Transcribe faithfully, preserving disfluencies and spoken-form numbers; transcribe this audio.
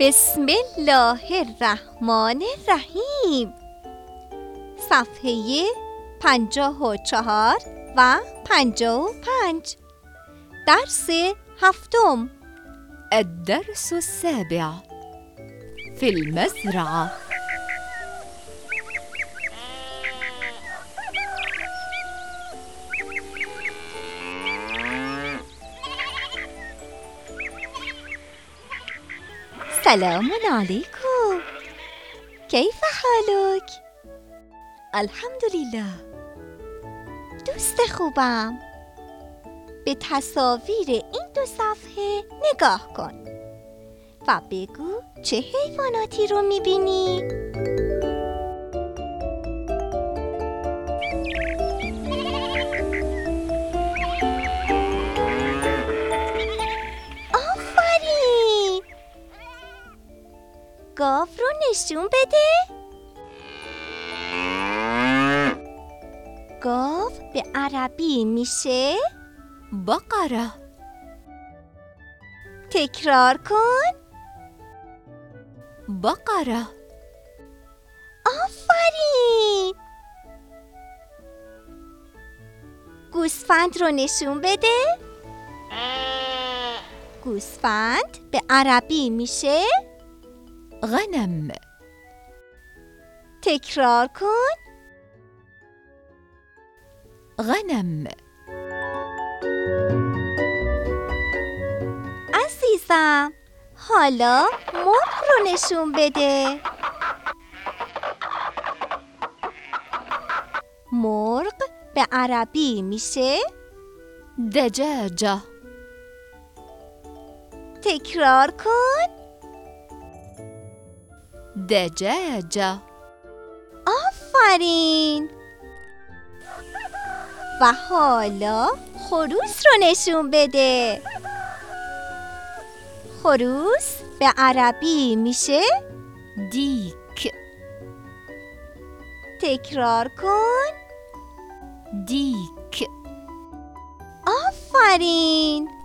بسم الله الرحمن الرحیم. صفحه پنجاه و چهار و پنجاه و پنج. درس هفتم. الدرس السابع في المزرعة. سلام عليكم، كيف حالك؟ الحمد لله. دوست خوبم، به تصاویر این دو صفحه نگاه کن و بگو چه حیواناتی رو میبینی؟ آفرین! گاو رو نشون بده. گاو به عربی میشه بقرة. تکرار کن. بقرة. آفرین! گوسفند رو نشون بده. گوسفند به عربی میشه غنم. تکرار کن. غنم. عزیزم، حالا مرغ رو نشون بده. مرغ به عربی میشه دجاجة. تکرار کن. دجاجة. آفرین! و حالا خروس رو نشون بده. خروس به عربی میشه دیک. تکرار کن. دیک. آفرین!